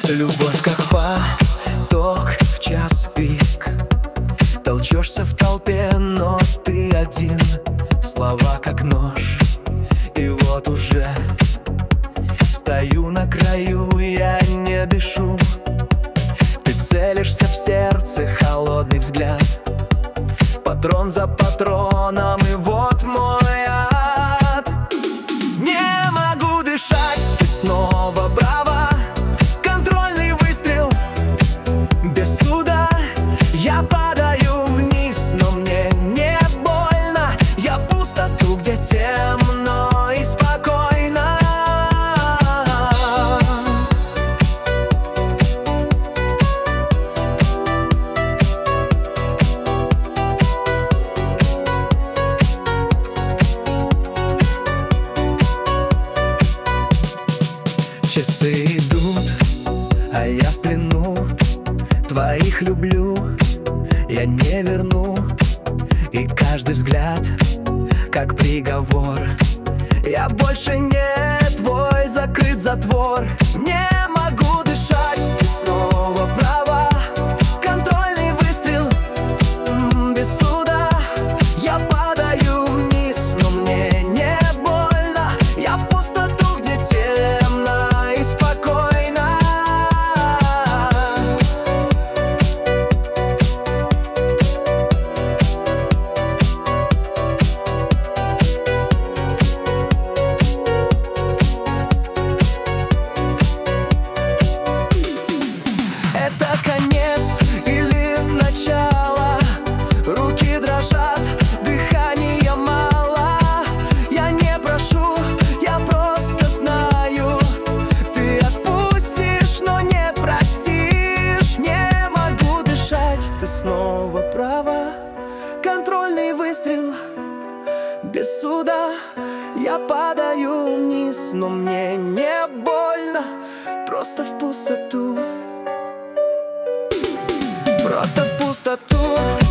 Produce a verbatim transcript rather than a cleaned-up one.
Любовь как поток в час пик. Толчешься в толпе, но ты один. Слова как нож, и вот уже стою на краю, я не дышу. Ты целишься в сердце, холодный взгляд, патрон за патроном, и вот мой ад. Не могу дышать, ты снова права. Контрольный выстрел без суда. Я падаю вниз, но мне не больно. Я в пустоту, где темно и спокойно. Часы идут, а я в плену. Твоих люблю, я не верну. И каждый взгляд, как приговор. Я больше не твой, закрыт затвор. Не могу дышать, ты снова права. Контрольный выстрел м, без суда. Я падаю вниз, но мне не больно. Я в пустоту, где темно и спокойно. Это конец или начало? Руки дрожат, дыхания мало. Я не прошу, я просто знаю. Ты отпустишь, но не простишь. Не могу дышать, ты снова права. Контрольный выстрел без суда. Я падаю вниз, но мне не больно. Просто в пустоту. Просто в пустоту.